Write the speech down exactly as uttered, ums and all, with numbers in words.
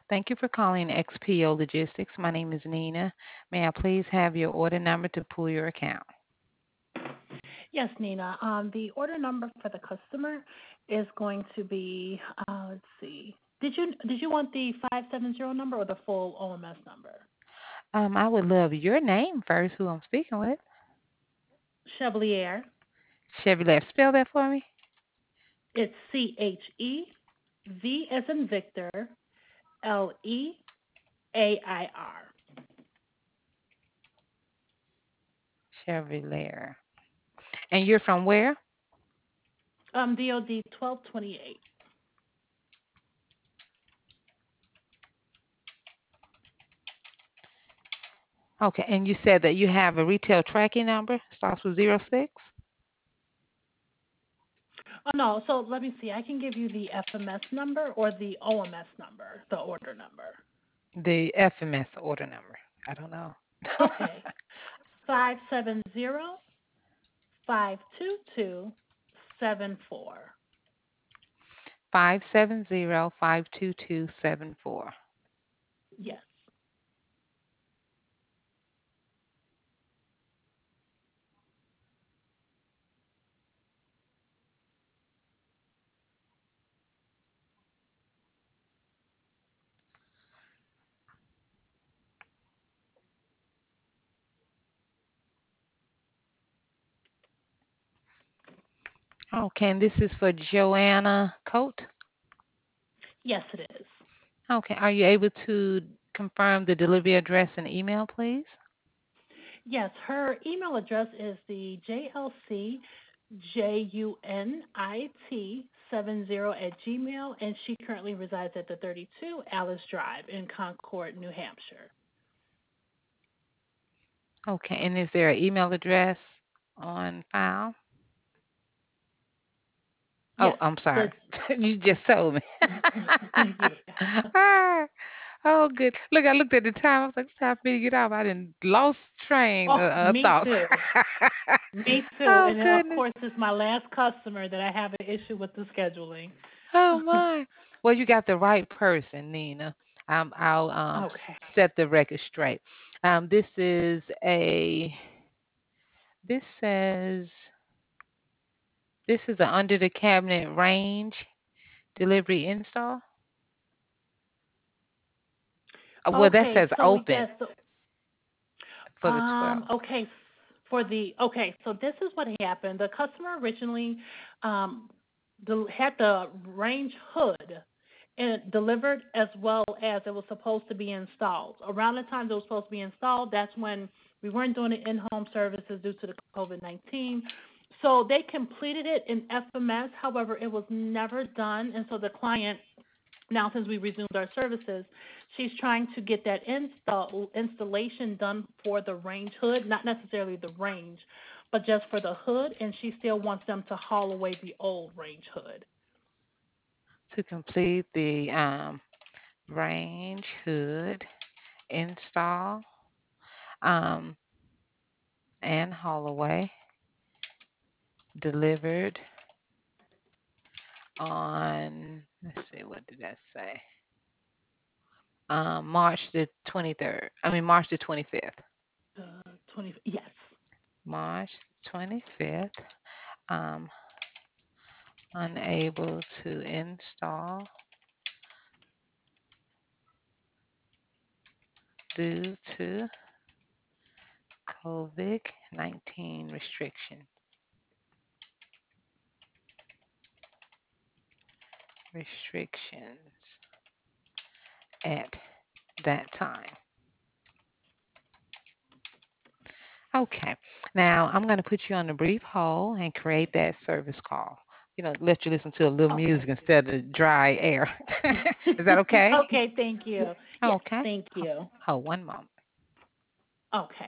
Thank you for calling X P O Logistics. My name is Nina. May I please have your order number to pull your account? Yes, Nina. Um, the order number for the customer is going to be, uh, let's see. Did you did you want the five seven zero number or the full O M S number? Um, I would love your name first, who I'm speaking with. Chevalier. Chevrolet, spell that for me. It's C H E V as in Victor, L E A I R. Chevrolet. And you're from where? Um, D O D twelve twenty-eight. Okay, and you said that you have a retail tracking number, starts with zero six? Oh no, so let me see. I can give you the F M S number or the O M S number, the order number. The F M S order number. I don't know. Okay, five seven zero five two two seven four. Five seven zero five two two seven four. Yes. Okay, and this is for Joanna Coat. Yes, it is. Okay, are you able to confirm the delivery address and email, please? Yes, her email address is the J L C J U N I T seven zero at Gmail, and she currently resides at the thirty-two Alice Drive in Concord, New Hampshire. Okay, and is there an email address on file? Oh, Yes, I'm the sorry. You just told me. yeah. Ah, oh, good. Look, I looked at the time. I was like, it's time for me to get off. I didn't lost train Oh, of uh, me thought. too. Me too. Oh, And then, of goodness. course, it's my last customer that I have an issue with the scheduling. Oh, my. Well, you got the right person, Nina. Um, I'll um, Okay. set the record straight. Um, this is a, this says, this is an under the cabinet range delivery install. Uh, Well, that Okay, says so open yes, so for the Um, twelfth. okay, for the okay, so this is what happened. The customer originally um, the, had the range hood and delivered as well as it was supposed to be installed. Around the time it was supposed to be installed, that's when we weren't doing the in-home services due to the COVID nineteen. So they completed it in F M S. However, it was never done, and so the client now since we resumed our services, she's trying to get that install installation done for the range hood, not necessarily the range, but just for the hood, and she still wants them to haul away the old range hood. To complete the um, range hood install um, and Holloway delivered on, let's see, what did that say? Um, March the twenty-third. I mean, March the twenty-fifth. Uh, twenty, yes. March twenty-fifth. Um, unable to install due to COVID nineteen restriction. Restrictions at that time. Okay. Now I'm going to put you on a brief hold and create that service call. You know, let you listen to a little music Okay. instead of dry air. Is that okay? Okay, thank you. Yes, Okay. thank Ho- you. Hold one moment. Okay.